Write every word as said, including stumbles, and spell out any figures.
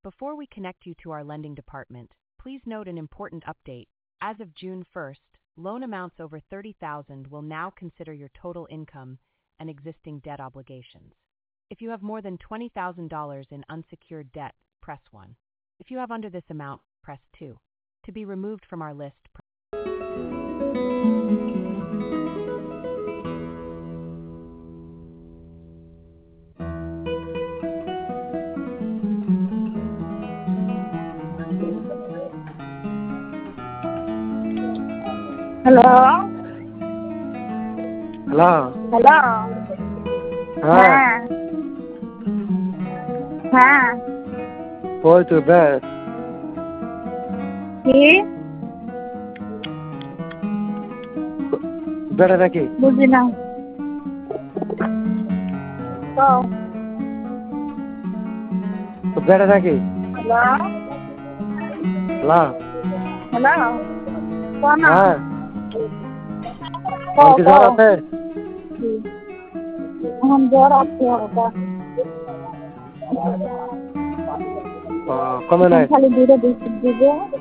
Before we connect you to our lending department, please note an important update. As of June first, loan amounts over thirty thousand dollars will now consider your total income and existing debt obligations. If you have more than twenty thousand dollars in unsecured debt, press one. If you have under this amount, press two. To be removed from our list, press Hello? Hello? Hello? হ্যাঁ, হ্যাঁ হ্যাঁ ওই তো বেশ কি বেড়া নাকি বুঝি না তো বেড়া নাকি হ্যালো হ্যালো হ্যালো কোন হ্যাঁ কও, আর কি জ্বর কও। আছে এখন জ্বর আছে হালকা ও, কমে নাই খালি দুটো বিস্কুট দিবে